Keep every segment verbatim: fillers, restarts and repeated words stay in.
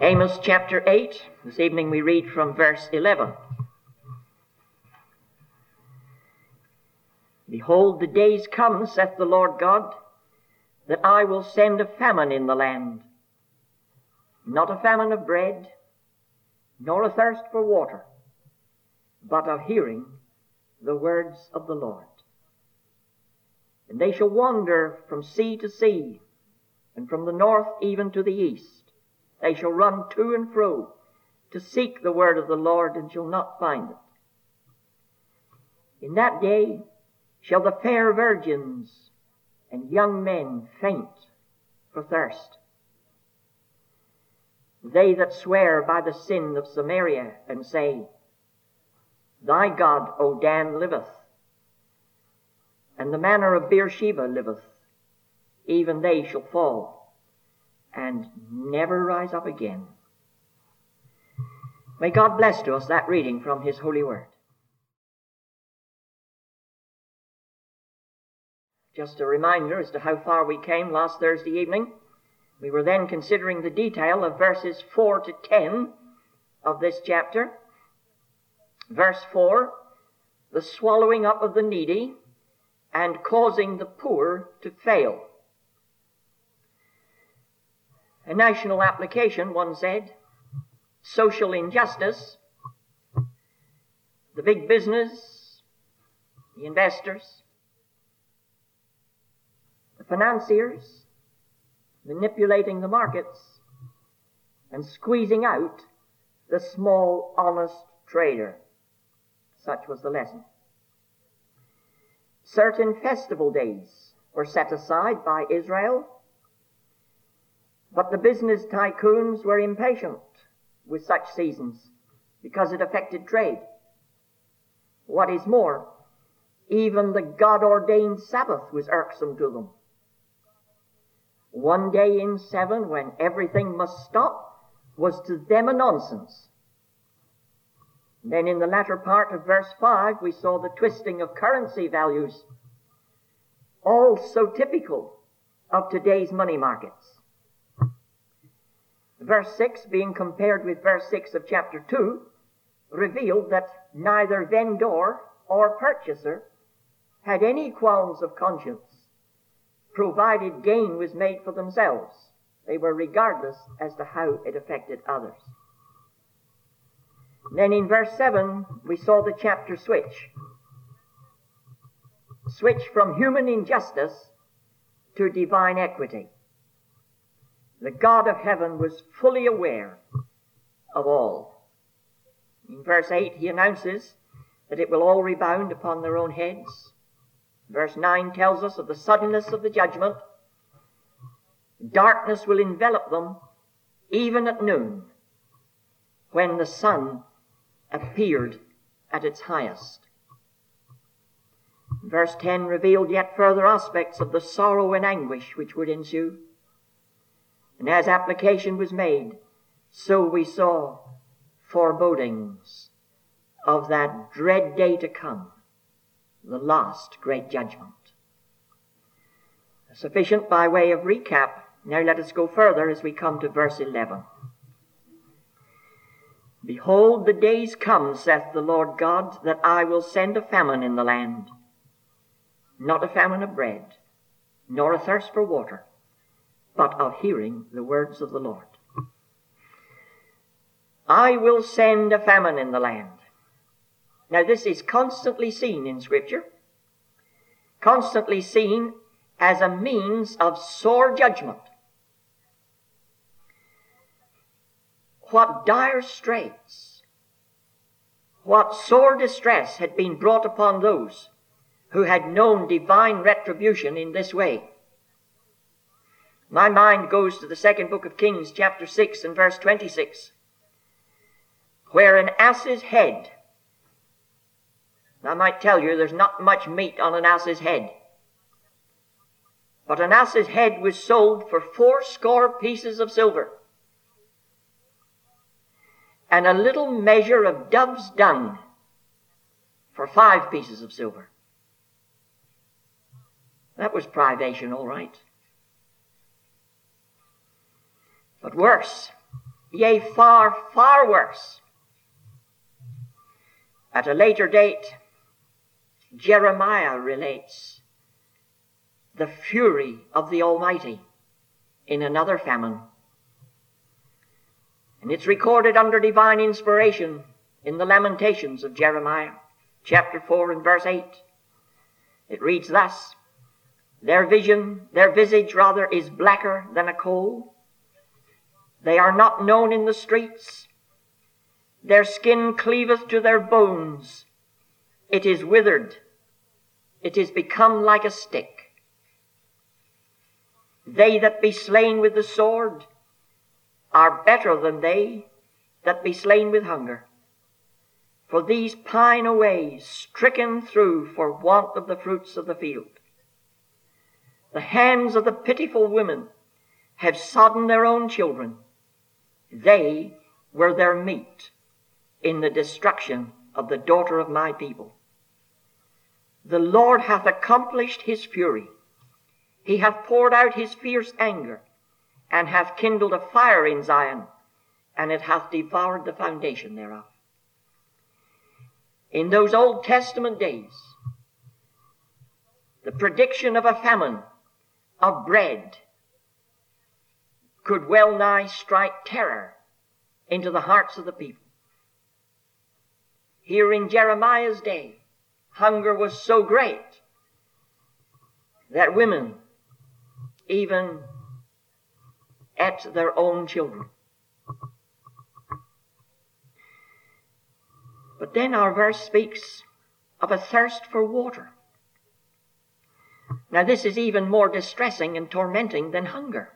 Amos chapter eight. This evening we read from verse eleven. Behold, the days come, saith the Lord God, that I will send a famine in the land, not a famine of bread, nor a thirst for water, but of hearing the words of the Lord. And they shall wander from sea to sea, and from the north even to the east. They shall run to and fro to seek the word of the Lord, and shall not find it. In that day shall the fair virgins and young men faint for thirst. They that swear by the sin of Samaria, and say, Thy God, O Dan, liveth, and the manner of Beersheba liveth, even they shall fall, and never rise up again. May God bless to us that reading from His holy word. Just a reminder as to how far we came last Thursday evening. We were then considering the detail of verses four to ten of this chapter. Verse four, the swallowing up of the needy and causing the poor to fail. A national application, one said, social injustice, the big business, the investors, the financiers manipulating the markets and squeezing out the small, honest trader. Such was the lesson. Certain festival days were set aside by Israel, but the business tycoons were impatient with such seasons because it affected trade. What is more, even the God-ordained Sabbath was irksome to them. One day in seven, when everything must stop, was to them a nonsense. Then in the latter part of verse five, we saw the twisting of currency values, all so typical of today's money markets. Verse six, being compared with verse six of chapter two, revealed that neither vendor or purchaser had any qualms of conscience, provided gain was made for themselves. They were regardless as to how it affected others. Then in verse seven, we saw the chapter switch. Switch from human injustice to divine equity. The God of heaven was fully aware of all. In verse eight, he announces that it will all rebound upon their own heads. Verse nine tells us of the suddenness of the judgment. Darkness will envelop them even at noon, when the sun appeared at its highest. Verse ten revealed yet further aspects of the sorrow and anguish which would ensue. And as application was made, so we saw forebodings of that dread day to come, the last great judgment. Sufficient by way of recap. Now let us go further as we come to verse eleven. Behold, the days come, saith the Lord God, that I will send a famine in the land, not a famine of bread, nor a thirst for water, but of hearing the words of the Lord. I will send a famine in the land. Now this is constantly seen in Scripture, constantly seen as a means of sore judgment. What dire straits, what sore distress had been brought upon those who had known divine retribution in this way. My mind goes to the second book of Kings, chapter six and verse twenty-six, where an ass's head, I might tell you there's not much meat on an ass's head, but an ass's head was sold for fourscore pieces of silver, and a little measure of dove's dung for five pieces of silver. That was privation, all right. But worse, yea, far, far worse. At a later date, Jeremiah relates the fury of the Almighty in another famine. And it's recorded under divine inspiration in the Lamentations of Jeremiah, chapter four and verse eight. It reads thus: Their vision, their visage rather, is blacker than a coal. They are not known in the streets. Their skin cleaveth to their bones. It is withered. It is become like a stick. They that be slain with the sword are better than they that be slain with hunger. For these pine away, stricken through for want of the fruits of the field. The hands of the pitiful women have sodden their own children. They were their meat in the destruction of the daughter of my people. The Lord hath accomplished his fury. He hath poured out his fierce anger, and hath kindled a fire in Zion, and it hath devoured the foundation thereof. In those Old Testament days, the prediction of a famine of bread could well nigh strike terror into the hearts of the people. Here in Jeremiah's day, hunger was so great that women even ate their own children. But then our verse speaks of a thirst for water. Now this is even more distressing and tormenting than hunger.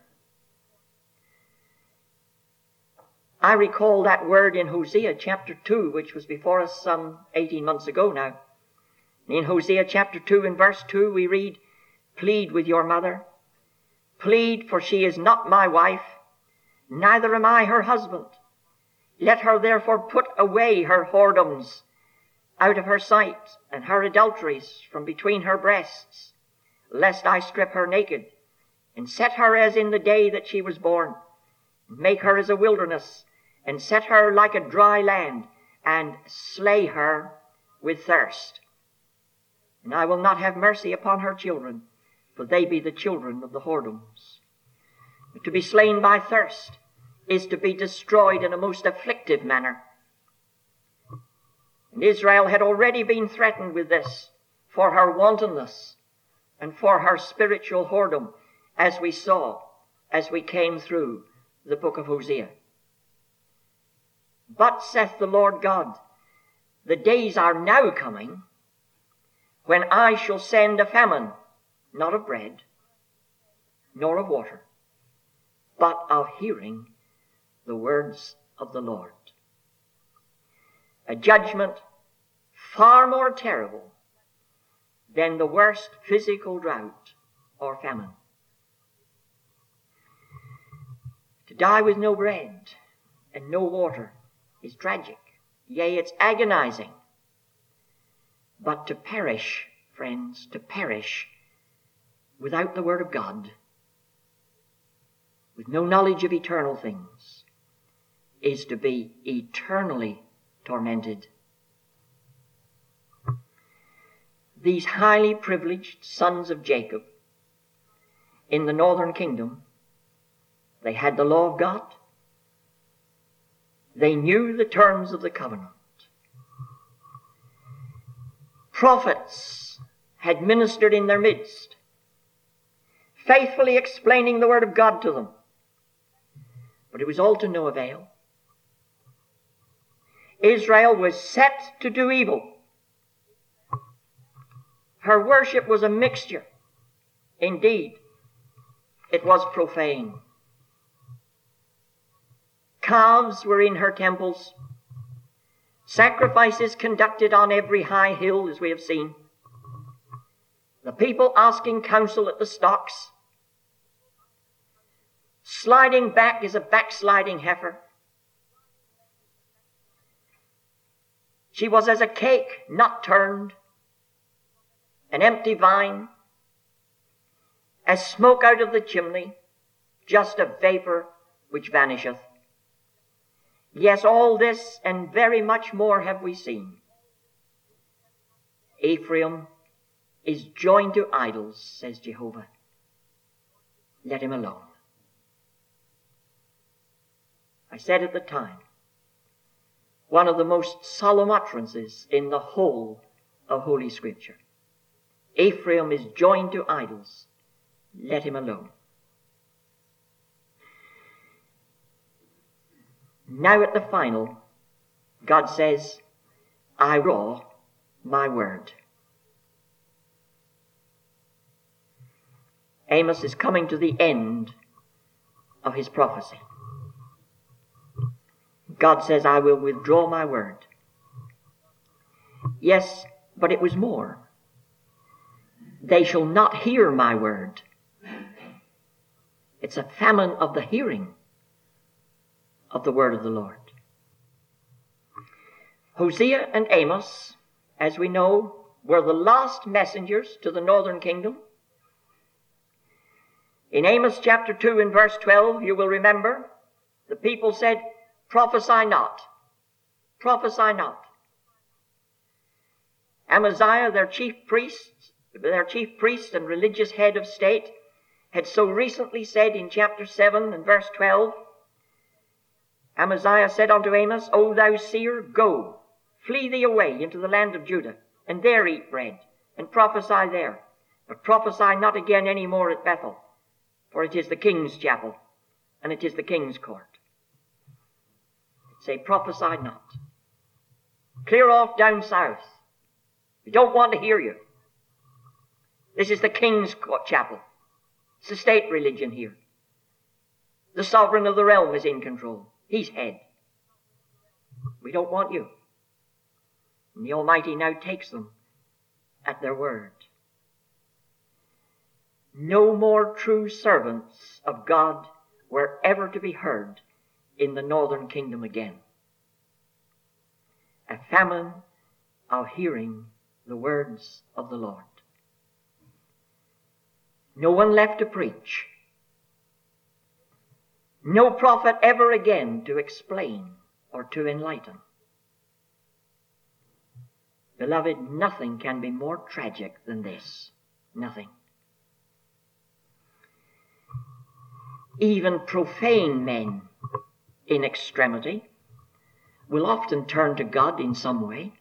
I recall that word in Hosea chapter two, which was before us some eighteen months ago now. In Hosea chapter two and verse two we read, Plead with your mother. Plead, for she is not my wife, neither am I her husband. Let her therefore put away her whoredoms out of her sight, and her adulteries from between her breasts, lest I strip her naked, and set her as in the day that she was born, and make her as a wilderness, and set her like a dry land, and slay her with thirst. And I will not have mercy upon her children, for they be the children of the whoredoms. But to be slain by thirst is to be destroyed in a most afflictive manner. And Israel had already been threatened with this for her wantonness and for her spiritual whoredom, as we saw as we came through the book of Hosea. But, saith the Lord God, the days are now coming when I shall send a famine, not of bread, nor of water, but of hearing the words of the Lord. A judgment far more terrible than the worst physical drought or famine. To die with no bread and no water is tragic. Yea, it's agonizing. But to perish, friends, to perish without the Word of God, with no knowledge of eternal things, is to be eternally tormented. These highly privileged sons of Jacob in the northern kingdom, they had the law of God. They knew the terms of the covenant. Prophets had ministered in their midst, faithfully explaining the word of God to them. But it was all to no avail. Israel was set to do evil. Her worship was a mixture. Indeed, it was profane. Calves were in her temples. Sacrifices conducted on every high hill, as we have seen. The people asking counsel at the stocks. Sliding back as a backsliding heifer. She was as a cake not turned, an empty vine, as smoke out of the chimney, just a vapor which vanisheth. Yes, all this and very much more have we seen. Ephraim is joined to idols, says Jehovah. Let him alone. I said at the time, one of the most solemn utterances in the whole of Holy Scripture. Ephraim is joined to idols. Let him alone. Now at the final, God says, I withdraw my word. Amos is coming to the end of his prophecy. God says, I will withdraw my word. Yes, but it was more. They shall not hear my word. It's a famine of the hearing of the word of the Lord. Hosea and Amos, as we know, were the last messengers to the northern kingdom. In Amos chapter two and verse twelve, you will remember, the people said, prophesy not, prophesy not. Amaziah, their chief priest, their chief priest and religious head of state, had so recently said in chapter seven and verse twelve, Amaziah said unto Amos, O thou seer, go, flee thee away into the land of Judah, and there eat bread, and prophesy there. But prophesy not again any more at Bethel, for it is the king's chapel, and it is the king's court. Say, prophesy not. Clear off down south. We don't want to hear you. This is the king's chapel. It's the state religion here. The sovereign of the realm is in control. He's head. We don't want you. And the Almighty now takes them at their word. No more true servants of God were ever to be heard in the northern kingdom again. A famine of hearing the words of the Lord. No one left to preach. No prophet ever again to explain or to enlighten. Beloved, nothing can be more tragic than this. Nothing. Even profane men in extremity will often turn to God in some way.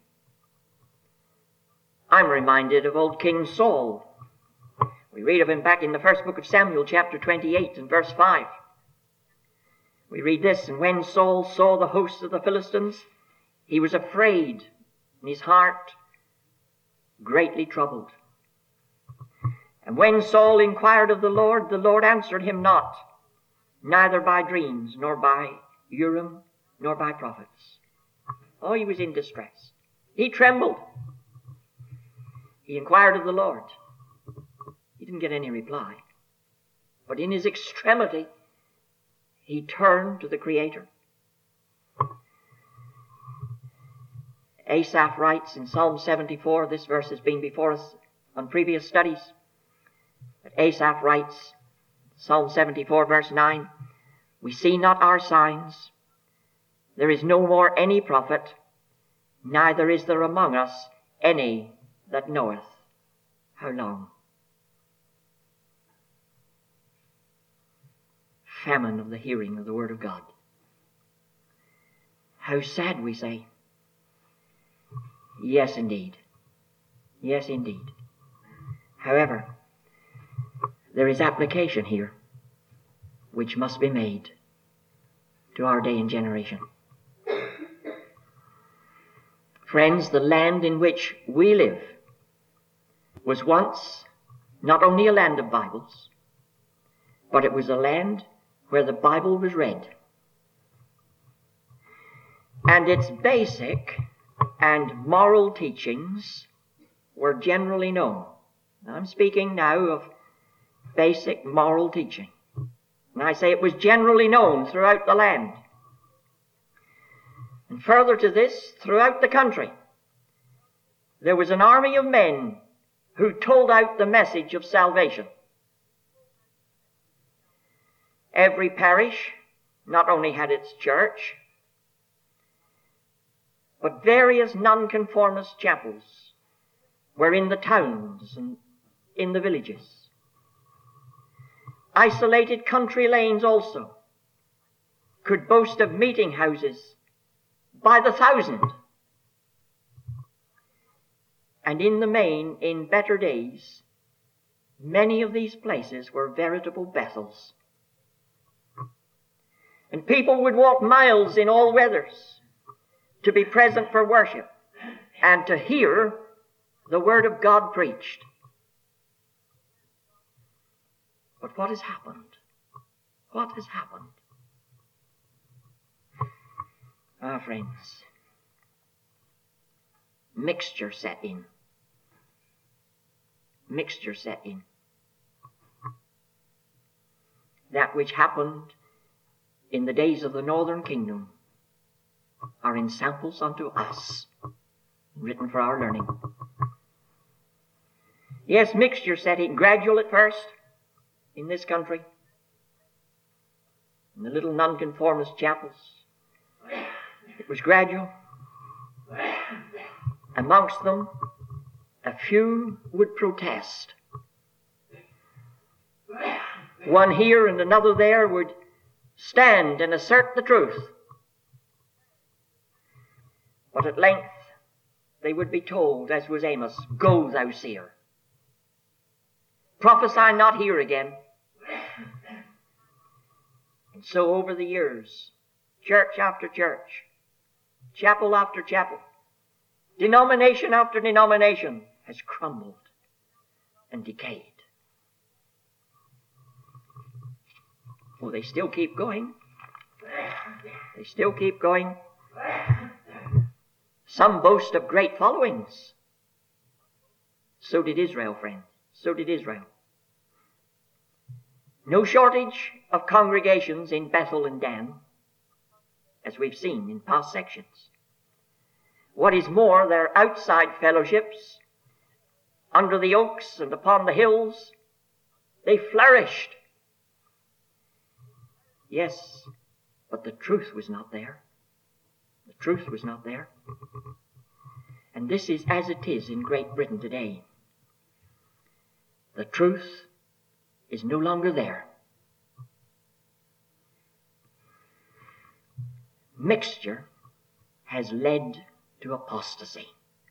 I'm reminded of old King Saul. We read of him back in the first book of Samuel, chapter twenty-eight and verse five. We read this, and when Saul saw the hosts of the Philistines, he was afraid, and his heart greatly troubled. And when Saul inquired of the Lord, the Lord answered him not, neither by dreams, nor by Urim, nor by prophets. Oh, he was in distress. He trembled. He inquired of the Lord. He didn't get any reply. But in his extremity, he turned to the Creator. Asaph writes in Psalm seventy-four, this verse has been before us on previous studies, but Asaph writes, Psalm seventy-four verse nine, we see not our signs, there is no more any prophet, neither is there among us any that knoweth how long. Famine of the hearing of the word of God. How sad, we say. Yes, indeed. Yes, indeed. However, there is application here which must be made to our day and generation. Friends, the land in which we live was once not only a land of Bibles, but it was a land where the Bible was read. And its basic and moral teachings were generally known. I'm speaking now of basic moral teaching. And I say it was generally known throughout the land. And further to this, throughout the country, there was an army of men who told out the message of salvation. Every parish not only had its church, but various nonconformist chapels were in the towns and in the villages. Isolated country lanes also could boast of meeting houses by the thousand. And in the main, in better days, many of these places were veritable Bethels. And people would walk miles in all weathers to be present for worship and to hear the Word of God preached. But what has happened? What has happened? Ah, friends, mixture set in. Mixture set in. That which happened in the days of the northern kingdom are in samples unto us, written for our learning. Yes, mixture set in, gradual at first in this country, in the little nonconformist chapels. It was gradual. Amongst them, a few would protest. One here and another there would stand and assert the truth. But at length they would be told, as was Amos, "Go, thou seer. Prophesy not here again." And so over the years, church after church, chapel after chapel, denomination after denomination has crumbled and decayed. Oh, they still keep going. They still keep going. Some boast of great followings. So did Israel, friends. So did Israel. No shortage of congregations in Bethel and Dan, as we've seen in past sections. What is more, their outside fellowships, under the oaks and upon the hills, they flourished. Yes, but the truth was not there. The truth was not there. And this is as it is in Great Britain today. The truth is no longer there. Mixture has led to apostasy.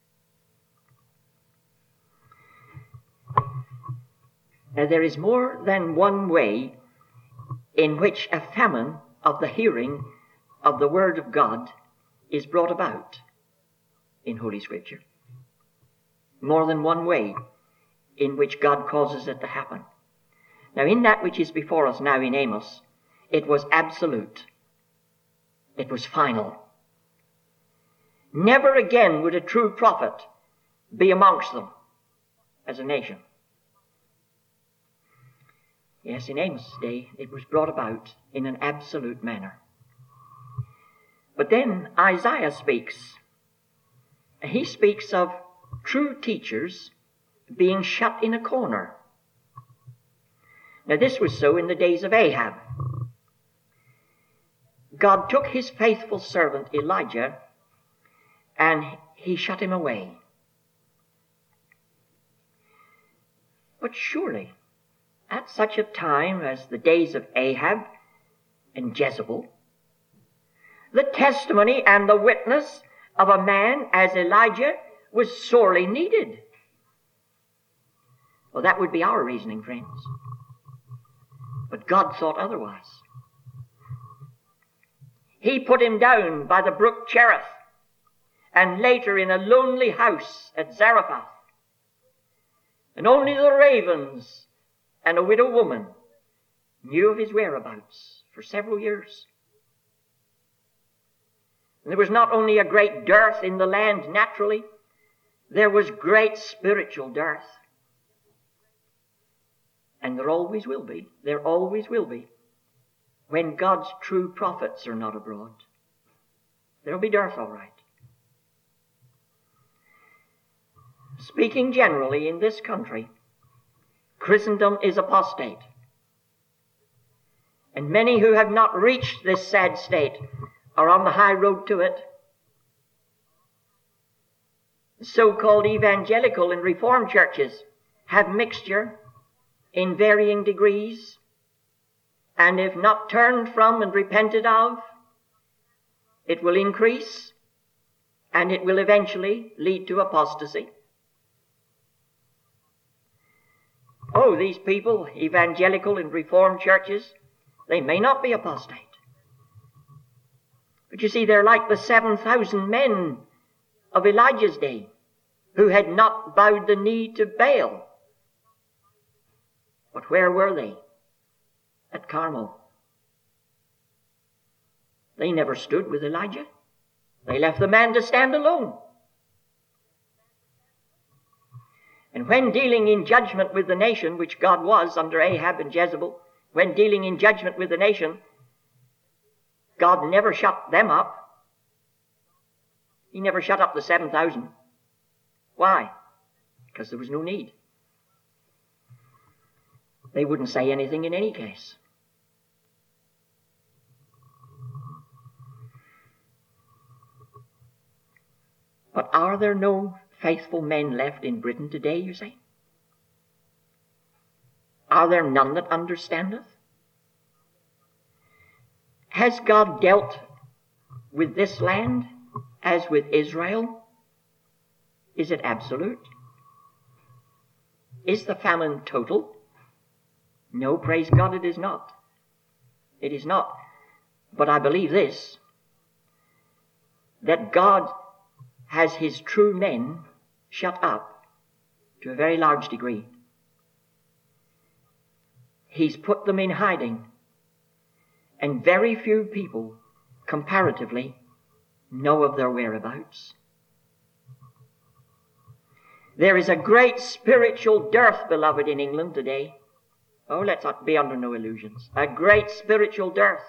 Now, there is more than one way in which a famine of the hearing of the Word of God is brought about in Holy Scripture. More than one way in which God causes it to happen. Now, in that which is before us now in Amos, it was absolute. It was final. Never again would a true prophet be amongst them as a nation. Yes, in Amos' day, it was brought about in an absolute manner. But then Isaiah speaks. He speaks of true teachers being shut in a corner. Now, this was so in the days of Ahab. God took his faithful servant Elijah and he shut him away. But surely, at such a time as the days of Ahab and Jezebel, the testimony and the witness of a man as Elijah was sorely needed. Well, that would be our reasoning, friends. But God thought otherwise. He put him down by the brook Cherith, and later in a lonely house at Zarephath. And only the ravens and a widow woman knew of his whereabouts for several years. And there was not only a great dearth in the land naturally, there was great spiritual dearth. And there always will be, there always will be, when God's true prophets are not abroad. There'll be dearth, all right. Speaking generally in this country, Christendom is apostate. And many who have not reached this sad state are on the high road to it. so-called evangelical and reformed churches have mixture in varying degrees, and if not turned from and repented of, it will increase, and it will eventually lead to apostasy. Oh, these people, evangelical and reformed churches, they may not be apostate. But you see, they're like the seven thousand men of Elijah's day who had not bowed the knee to Baal. But where were they? At Carmel. They never stood with Elijah. They left the man to stand alone. And when dealing in judgment with the nation, which God was under Ahab and Jezebel, when dealing in judgment with the nation, God never shut them up. He never shut up the seven thousand. Why? Because there was no need. They wouldn't say anything in any case. But are there no faithful men left in Britain today, you say? Are there none that understandeth? Has God dealt with this land as with Israel? Is it absolute? Is the famine total? No, praise God, it is not. It is not. But I believe this, that God has his true men shut up to a very large degree. He's put them in hiding, and very few people, comparatively, know of their whereabouts. There is a great spiritual dearth, beloved, in England today. Oh, let's not be under no illusions. A great spiritual dearth.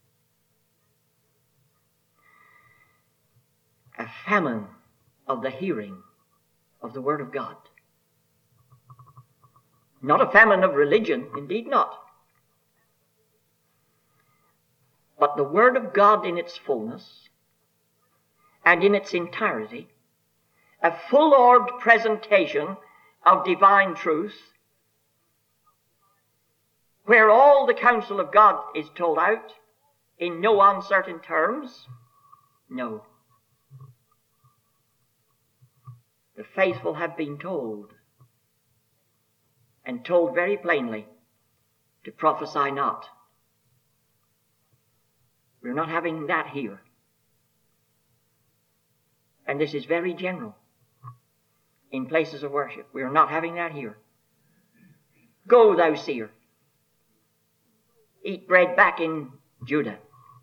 A famine of the hearing of the Word of God. Not a famine of religion, indeed not. But the Word of God in its fullness and in its entirety, a full-orbed presentation of divine truth, where all the counsel of God is told out in no uncertain terms. No. The faithful have been told, and told very plainly, to prophesy not. We're not having that here. And this is very general in places of worship. We are not having that here. Go, thou seer. Eat bread back in Judah.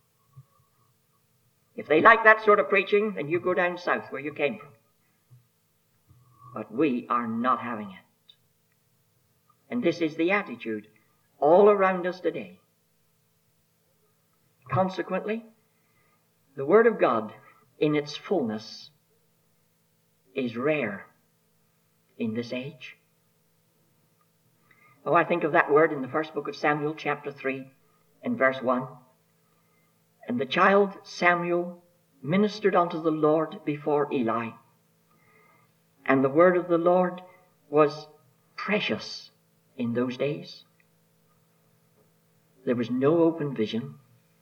If they like that sort of preaching, then you go down south where you came from. But we are not having it. And this is the attitude all around us today. Consequently, the Word of God in its fullness is rare in this age. Oh, I think of that word in the first book of Samuel, chapter three and verse one. And the child Samuel ministered unto the Lord before Eli. And the word of the Lord was precious in those days. There was no open vision.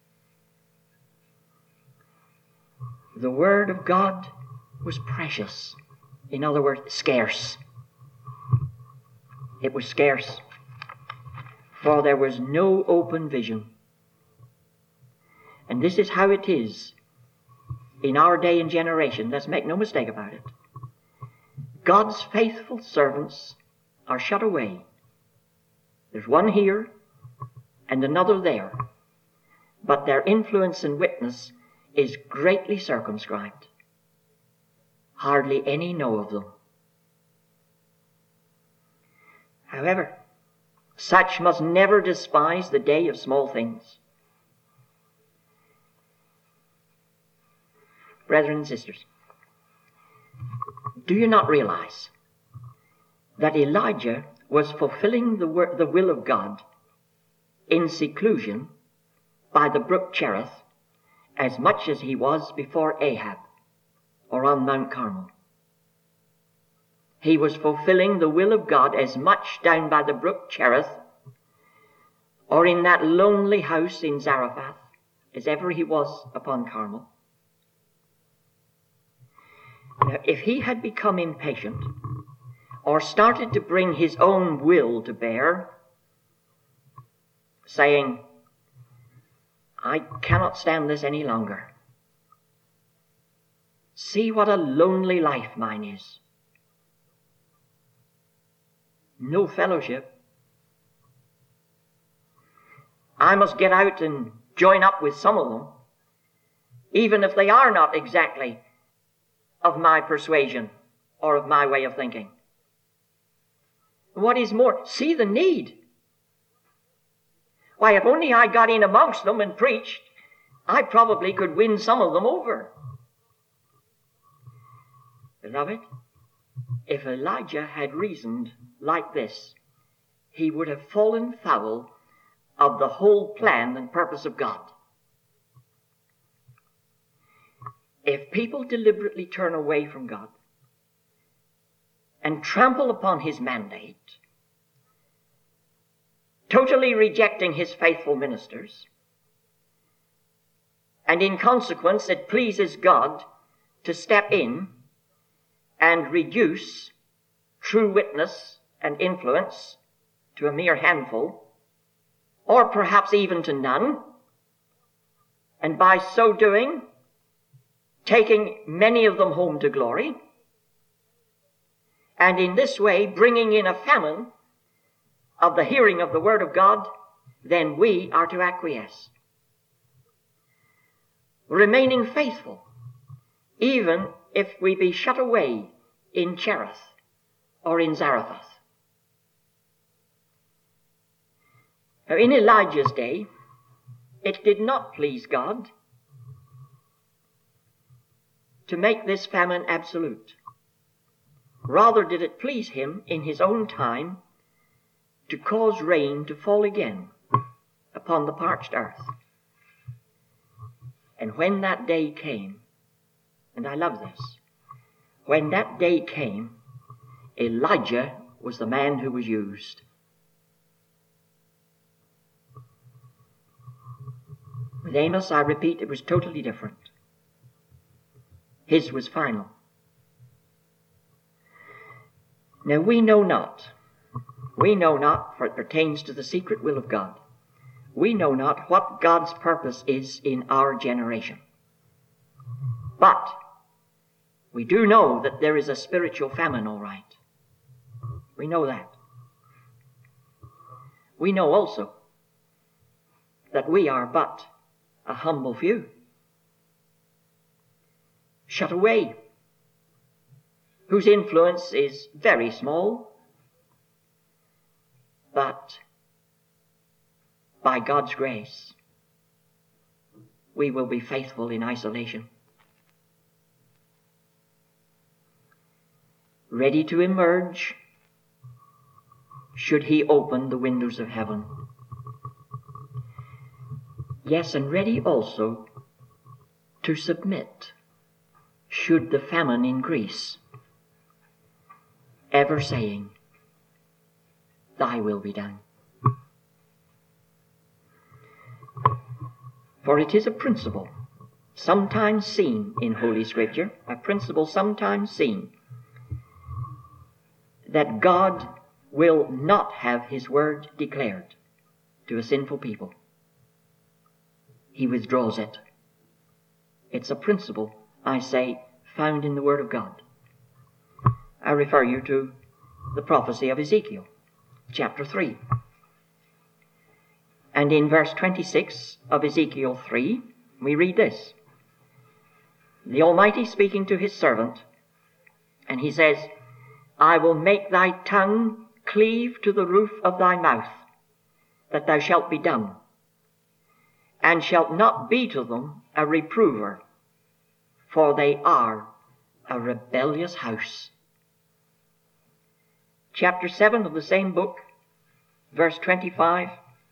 The word of God was precious. In other words, scarce. It was scarce. For there was no open vision. And this is how it is in our day and generation. Let's make no mistake about it. God's faithful servants are shut away. There's one here and another there. But their influence and witness is greatly circumscribed. Hardly any know of them. However, such must never despise the day of small things. Brethren and sisters, do you not realize that Elijah was fulfilling the, wor- the will of God in seclusion by the brook Cherith as much as he was before Ahab or on Mount Carmel? he was fulfilling the will of God as much down by the brook Cherith or in that lonely house in Zarephath as ever he was upon Carmel. Now, if he had become impatient or started to bring his own will to bear, saying, I cannot stand this any longer. See what a lonely life mine is. No fellowship. I must get out and join up with some of them, even if they are not exactly of my persuasion or of my way of thinking. What is more, see the need. Why, if only I got in amongst them and preached, I probably could win some of them over. Beloved, if Elijah had reasoned like this, he would have fallen foul of the whole plan and purpose of God. If people deliberately turn away from God and trample upon his mandate, totally rejecting his faithful ministers, and in consequence it pleases God to step in and reduce true witness and influence to a mere handful, or perhaps even to none, and by so doing, taking many of them home to glory, and in this way bringing in a famine of the hearing of the word of God, then we are to acquiesce, remaining faithful, even if we be shut away in Cherith or in Zarephath. Now, in Elijah's day, it did not please God to make this famine absolute. Rather did it please him in his own time to cause rain to fall again upon the parched earth. And when that day came, and I love this, when that day came, Elijah was the man who was used. With Amos, I repeat, it was totally different. His was final. Now we know not, we know not, for it pertains to the secret will of God, we know not what God's purpose is in our generation. But we do know that there is a spiritual famine, all right. We know that. We know also that we are but a humble few, shut away, whose influence is very small, but by God's grace, we will be faithful in isolation, ready to emerge should he open the windows of heaven. Yes, and ready also to submit should the famine increase, ever saying, Thy will be done. For it is a principle sometimes seen in Holy Scripture, a principle sometimes seen, that God will not have his word declared to a sinful people. He withdraws it. It's a principle, I say, found in the Word of God. I refer you to the prophecy of Ezekiel, chapter three. And in verse twenty-six of Ezekiel three, we read this. The Almighty speaking to his servant, and he says, I will make thy tongue cleave to the roof of thy mouth, that thou shalt be dumb, and shalt not be to them a reprover, for they are a rebellious house. Chapter seven of the same book, verse twenty-five.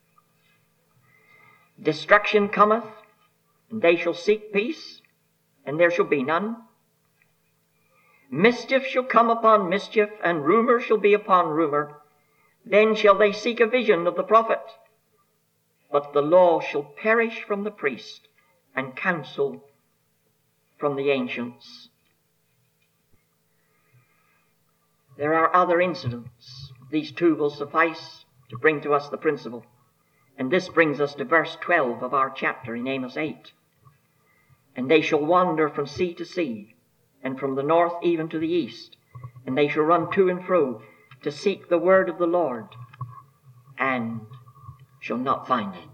Destruction cometh, and they shall seek peace, and there shall be none. Mischief shall come upon mischief, and rumour shall be upon rumour. Then shall they seek a vision of the prophet. But the law shall perish from the priest, and counsel from the ancients. There are other incidents. These two will suffice to bring to us the principle. And this brings us to verse twelve of our chapter in Amos eight. And they shall wander from sea to sea, and from the north even to the east, and they shall run to and fro to seek the word of the Lord, and shall not find it.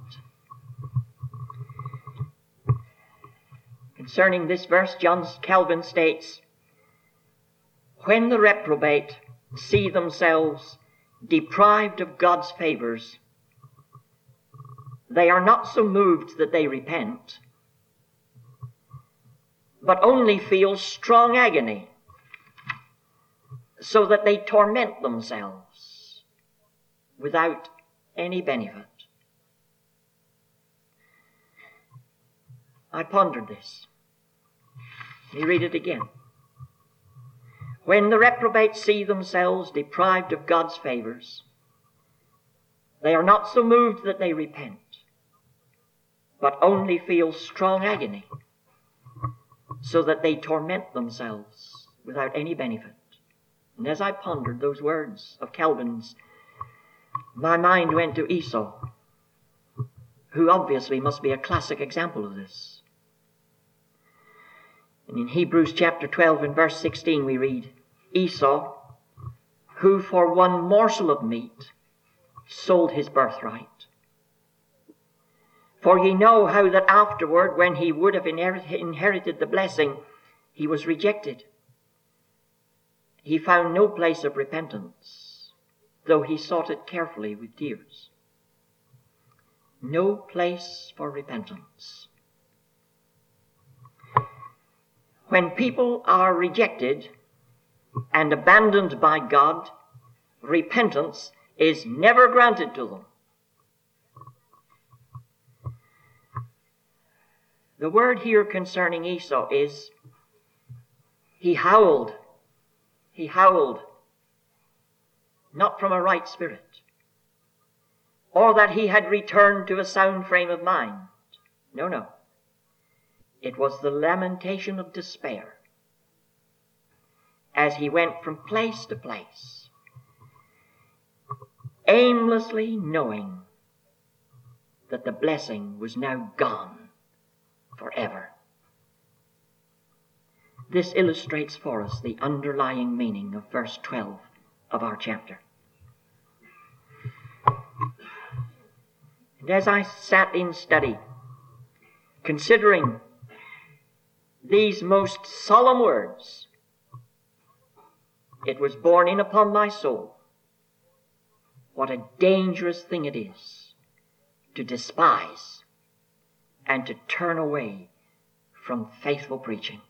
Concerning this verse, John Calvin states, when the reprobate see themselves deprived of God's favors, they are not so moved that they repent, but only feel strong agony, so that they torment themselves without any benefit. I pondered this. Let me read it again. When the reprobate see themselves deprived of God's favors, they are not so moved that they repent, but only feel strong agony, so that they torment themselves without any benefit. And as I pondered those words of Calvin's, my mind went to Esau, who obviously must be a classic example of this. And in Hebrews chapter twelve and verse sixteen we read, Esau, who for one morsel of meat sold his birthright. For ye know how that afterward, when he would have inherited the blessing, he was rejected. He found no place of repentance, though he sought it carefully with tears. No place for repentance. When people are rejected and abandoned by God, repentance is never granted to them. The word here concerning Esau is, he howled. He howled, not from a right spirit, or that he had returned to a sound frame of mind. No, no. It was the lamentation of despair as he went from place to place, aimlessly knowing that the blessing was now gone forever. This illustrates for us the underlying meaning of verse twelve of our chapter. And as I sat in study, considering these most solemn words, it was borne in upon my soul what a dangerous thing it is to despise and to turn away from faithful preaching.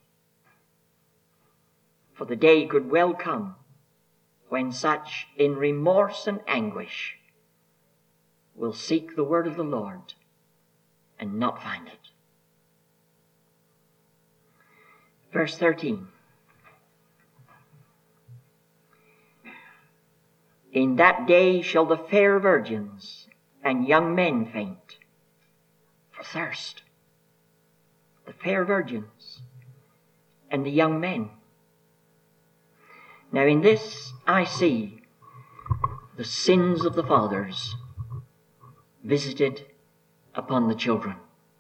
For the day could well come when such, in remorse and anguish, will seek the word of the Lord and not find it. Verse thirteen. In that day shall the fair virgins and young men faint for thirst. The fair virgins and the young men. Now in this I see the sins of the fathers visited upon the children.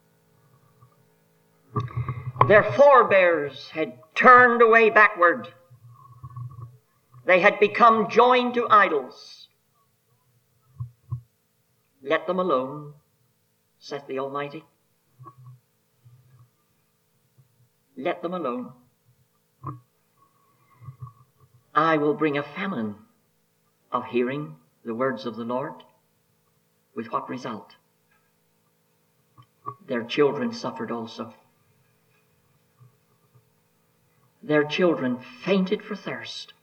Their forebears had turned away backward. They had become joined to idols. Let them alone, saith the Almighty. Let them alone. I will bring a famine of hearing the words of the Lord. With what result? Their children suffered also. Their children fainted for thirst,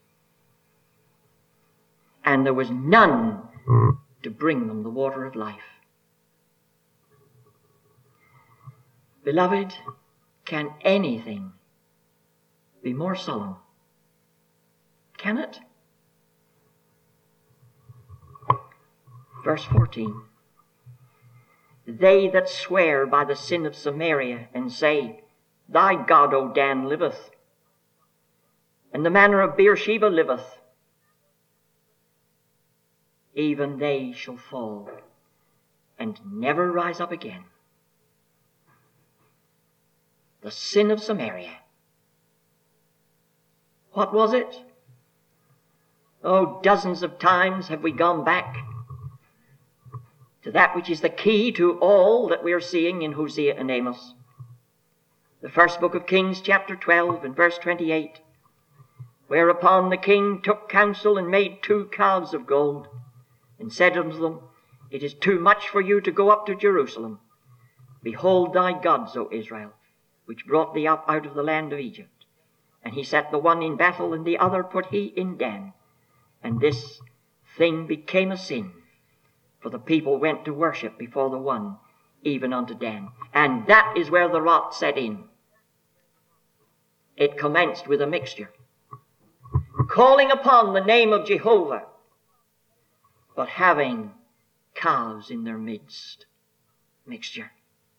and there was none to bring them the water of life. Beloved, can anything be more solemn Can it? Verse fourteen. They that swear by the sin of Samaria and say, Thy God, O Dan, liveth, and the manner of Beersheba liveth, even they shall fall and never rise up again. The sin of Samaria. What was it? Oh, dozens of times have we gone back to that which is the key to all that we are seeing in Hosea and Amos. The first book of Kings, chapter twelve and verse twenty-eight. Whereupon the king took counsel and made two calves of gold, and said unto them, It is too much for you to go up to Jerusalem. Behold thy gods, O Israel, which brought thee up out of the land of Egypt. And he set the one in Bethel, and the other put he in Dan. And this thing became a sin, for the people went to worship before the one, even unto Dan. And that is where the rot set in. It commenced with a mixture, calling upon the name of Jehovah, but having calves in their midst. Mixture.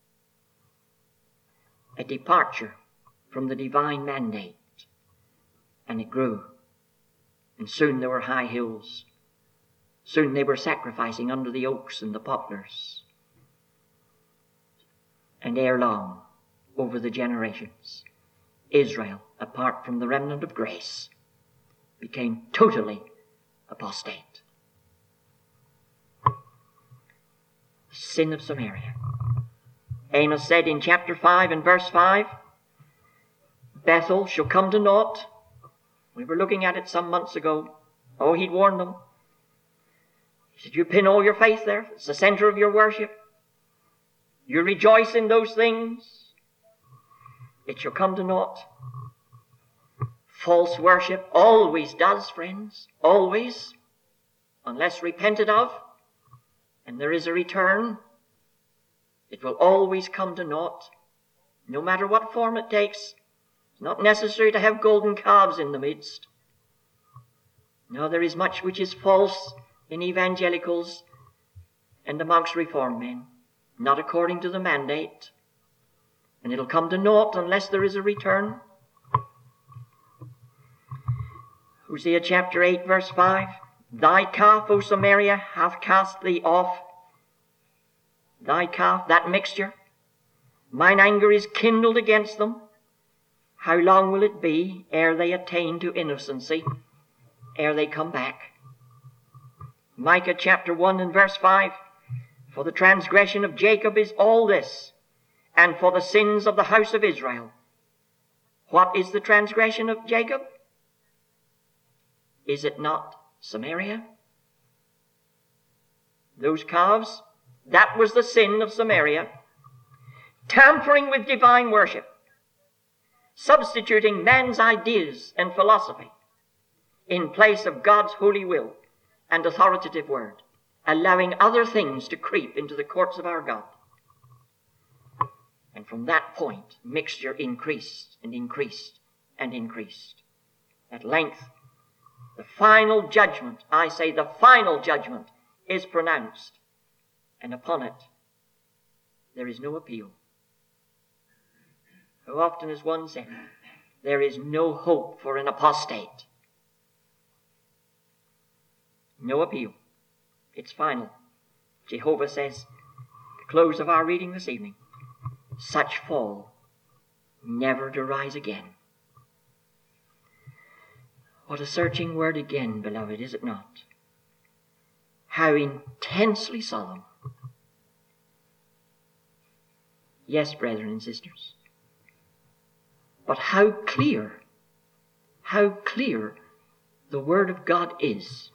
A departure from the divine mandate. And it grew. And soon there were high hills. Soon they were sacrificing under the oaks and the poplars. And ere long, over the generations, Israel, apart from the remnant of grace, became totally apostate. The sin of Samaria. Amos said in chapter five and verse five, Bethel shall come to naught. We were looking at it some months ago. Oh, he'd warned them. He said, you pin all your faith there. It's the center of your worship. You rejoice in those things. It shall come to naught. False worship always does, friends. Always. Unless repented of, and there is a return, it will always come to naught, no matter what form it takes. It's not necessary to have golden calves in the midst. No, there is much which is false in evangelicals and amongst reformed men, not according to the mandate. And it'll come to naught unless there is a return. Hosea chapter eight, verse five. Thy calf, O Samaria, hath cast thee off. Thy calf, that mixture. Mine anger is kindled against them. How long will it be ere they attain to innocency, ere they come back? Micah chapter one and verse five. For the transgression of Jacob is all this, and for the sins of the house of Israel. What is the transgression of Jacob? Is it not Samaria? Those calves, that was the sin of Samaria. Tampering with divine worship. Substituting man's ideas and philosophy in place of God's holy will and authoritative word. Allowing other things to creep into the courts of our God. And from that point, mixture increased and increased and increased. At length, the final judgment, I say the final judgment, is pronounced. And upon it, there is no appeal. How often has one said, there is no hope for an apostate. No appeal. It's final. Jehovah says, the close of our reading this evening, such fall never to rise again. What a searching word again, beloved, is it not? How intensely solemn. Yes, brethren and sisters. But how clear, how clear the Word of God is.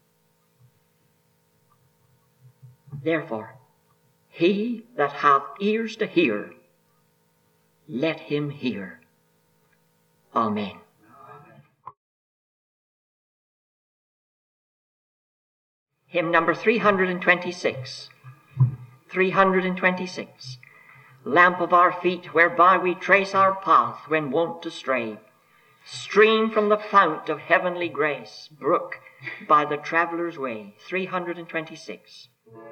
Therefore, he that hath ears to hear, let him hear. Amen. Hymn number three hundred twenty-six. three hundred twenty-six. Lamp of our feet, whereby we trace our path when wont to stray. stream from the fount of heavenly grace, brook by the traveller's way. three hundred twenty-six.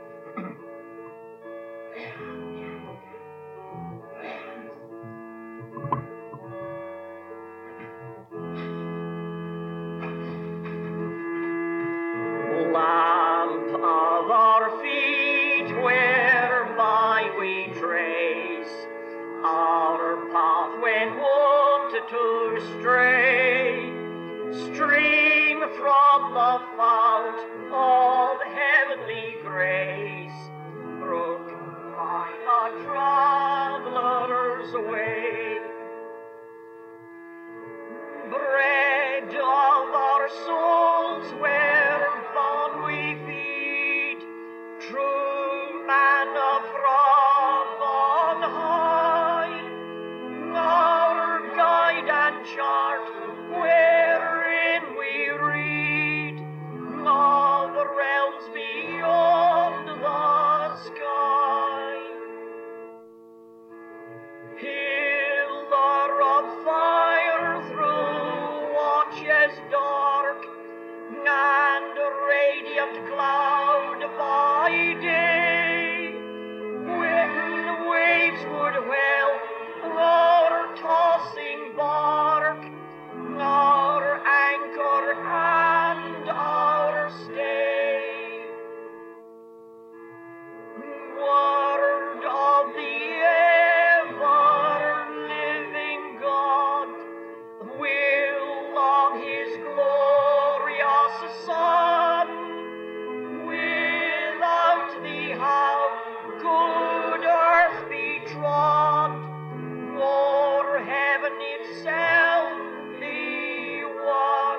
Lamp of our feet, whereby we trace our path when wont to stray, stream from the fount of heavenly grace, brook by the traveller's way. Bread of our souls, whereupon we feed, true manna from on high, our guide and chart, wherein we read of the realms beyond the sky. Pillar of fire through watches dark, and radiant cloud by day, when waves would well our tossing bark, our anchor and our stay. Word of the ever-living God, will of his glorious Son, without thee how could earth be trod, or heaven itself be won?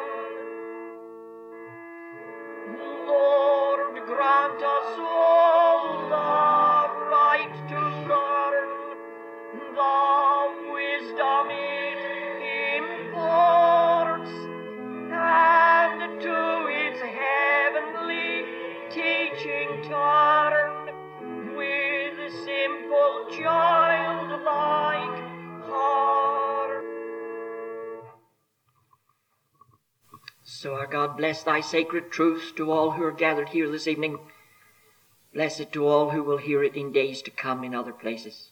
Lord, grant us all the right to learn the wisdom it imports, and to its heavenly teaching turn with simple childlike heart. So our God, bless thy sacred truths to all who are gathered here this evening. Bless it to all who will hear it in days to come in other places.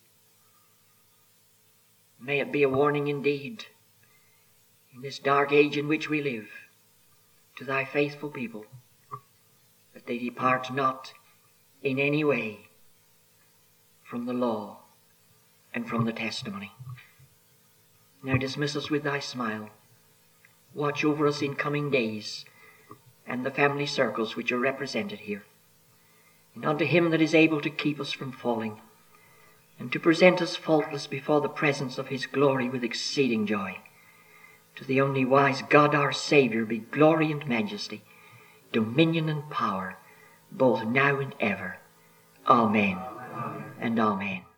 May it be a warning indeed in this dark age in which we live to thy faithful people, that they depart not in any way from the law and from the testimony. Now dismiss us with thy smile. Watch over us in coming days and the family circles which are represented here. And unto him that is able to keep us from falling, and to present us faultless before the presence of his glory with exceeding joy, to the only wise God our Saviour be glory and majesty, dominion and power, both now and ever. Amen and amen.